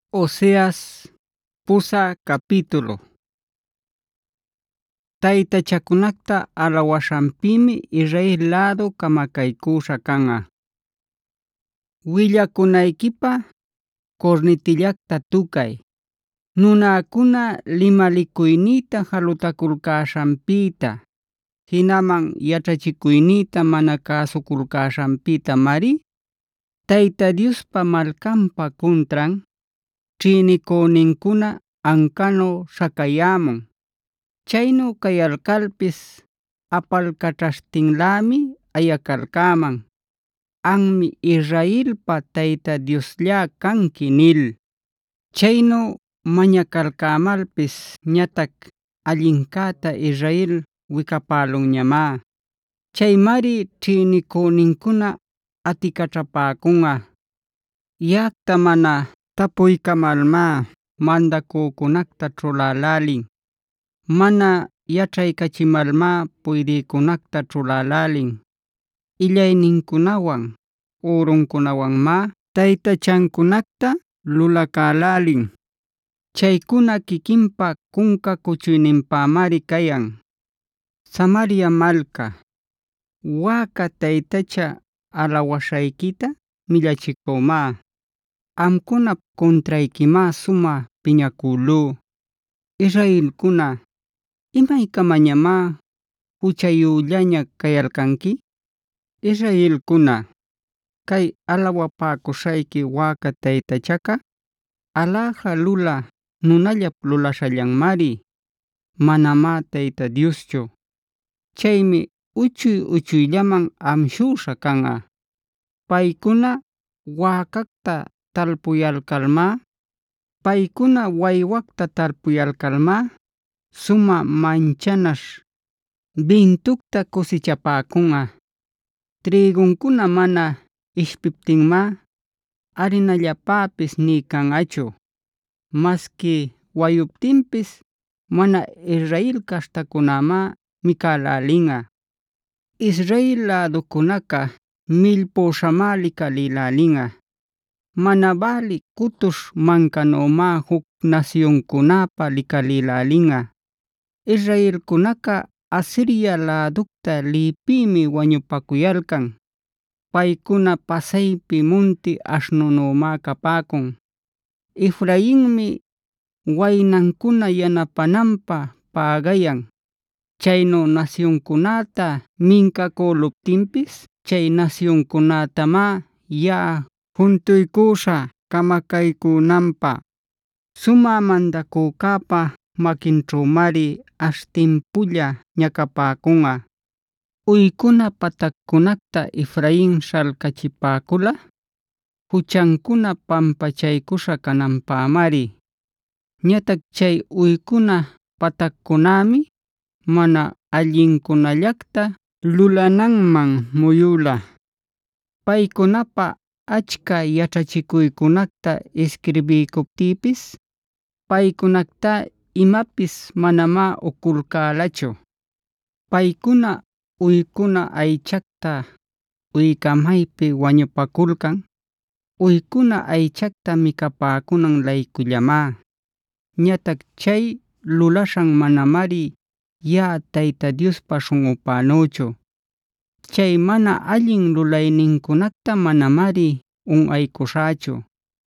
Oseas pusa capítulo. Taytachakunakta alawashanpimi Israel lado kamakaykusha kanqa. Willakunaykipa kornitillakta tukay. Nunakuna limalikuynita jalutakulkashanpita, hinaman yachachikuynita mana kasukulkashanpita mari, Tayta Diospa malkanpa kuntran ćhinikuninkuna ankano śhakayämun. Chaynu kayalkalpis apalkaćhaśhtinlämi ayakarkaman. Anmi Israelpa Tayta Dioslla kanki nil. Chaynu mañakarkamalpis ñatak allinkäta Israel wikapälunñamá. Chaymari ćhinikuninkuna atikaćhapäkunqa. Yakta mana tapuykamalmá mandakükunakta ćhulälälin. Mana yaćhaykachimalmá puydïkunakta ćhulälälin. Illayninkunawan, urunkunawanmá taytachankunakta lulakälälin. Chaykuna kikinpa kunka kuchuyninpämari kayan. Samaria malka, wäka taytacha alawashaykita millachikümá. Amkunap kuntraykimá sumä piñakulú. Israelkuna, ¿imaykamañamá huchayullaña kayalkanki? Israelkuna, kay alawapäkushayki wäka taytachaqa alajä lula nunallap lulashallanmari. Manamá Tayta Dioschu. Chaymi uchuy-uchuyllaman amshüśha kanqa. Paykuna wäkakta talpuyalkalmá, paykuna waywakta talpuyalkalmá, sumä manchanaśh bintukta kusichapäkunqa. Trïgunkuna mana ishpiptinmá arinallapäpis nï kanqachu. Maski wayuptinpis mana Israel caśhtakunamá mikälälinqa. Israel lädukunaqa millpüśhamá likalïlälinqa. Mana baliq kutuśh mankanümá huk nacionkunäpa likalïlälinqa. Israelkunaqa Asiria läducta liypïmi wañupakuyalkan. Paykuna pasaypi munti aśhnunümá kapäkun. Efrainmi waynankuna yanapananpä pägayan. Chaynu nacionkunäta minkaküluptinpis chay nacionkunätamá yaꞌa juntuykuśhä kamakaykunanpä. Sumä mandakükäpa makinćhümari ashtimpulla ñakapäkunqa. Uykuna patakkunakta Efrain śhalkachipäkula, huchankuna pampachaykusha kananpämari. Ñatac chay uykuna patakkunämi mana allinkunallakta lulananman muyula. Paykunapa achka yaćhachikuykunakta isquirbikuptïpis, paykunakta imapis manamá ukulkälachu. Paykuna uykuna aychakta uykamaypi wañupakulkan, uykuna aychakta mikapäkunan-laykullamá. Ñatac chay lulashan manamari yaꞌa Tayta Diospa śhunꞌupänüchu. Chay mana allin lulayninkunakta manamari unꞌaykuśhächu.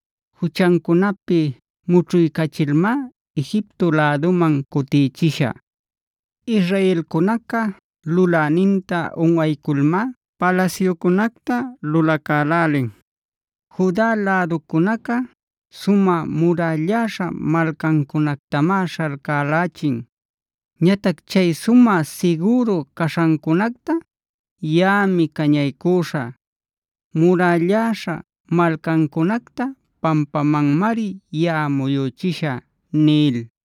Huchankunapi mućhuykachilmá Egipto läduman kutïchishä. Israelkunaqa luläninta unꞌaykulmá palaciukunakta lulakälälin. Juda lädukunaqa sumä muralläśha malkankunaktamá śhalkälachin. Ñatac chay sumä siguru kashankunakta yaꞌami kañaykuśhä. Muralläśha malkankunakta pampamanmari yaꞌa muyuchishä nil.